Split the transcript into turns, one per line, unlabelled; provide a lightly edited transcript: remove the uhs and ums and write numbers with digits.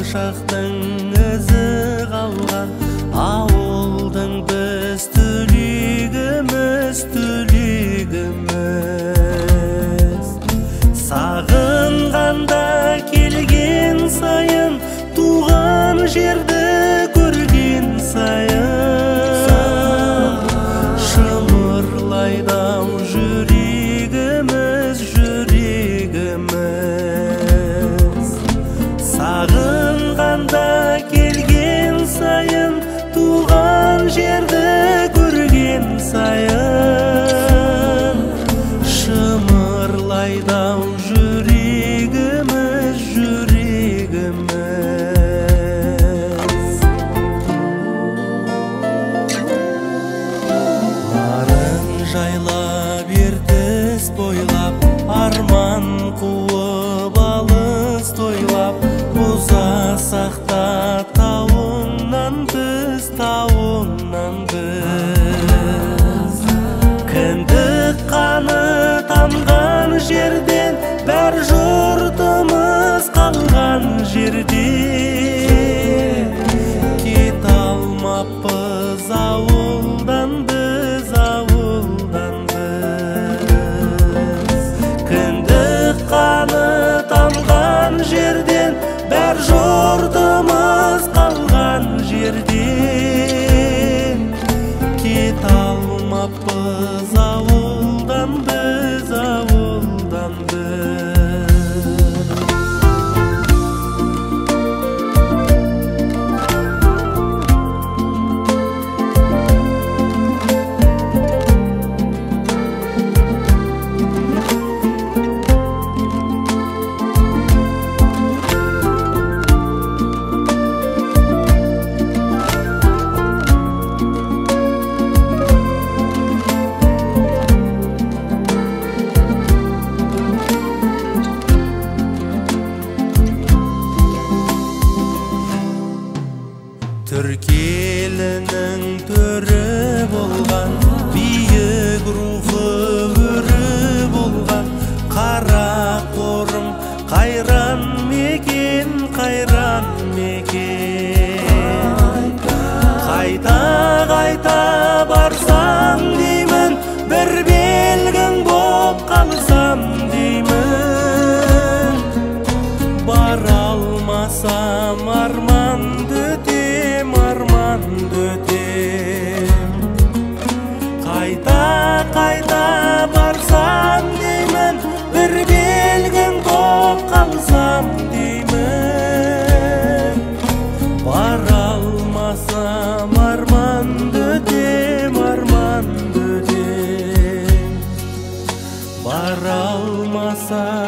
болашақтың ізі қалған ауылдың біз түлегіміз сағынғанда келген сайын туған жерді көрген сайын шымырлайды-ау жүрегіміз сағынғанда келген сайын туған жерді көрген сайын шымырлайды-ау жүрегіміз арын жайлап ертіс бойлап арман қуып алыс тойлап ұзасақ та тауыңнан біз кіндік қаны тамған жерден бәр жұртымыз қалған жерде кете алмаппыз ауылдан біз кіндік қаны тамған жерден бәр жұртымыз қалған жерде кете алмаппыз ауылдан біз Түркелінің төрі болған, биік рухы өрі болған, қара қорым қайран мекен. Қайта барсам деймін, бір белгің боп қалсам деймін. Бара алмасам арманды өтем. Қайта барсам деймін, бір белгің боп қалсам деймін. Бара алмасам арманды өтем. Бара алмасам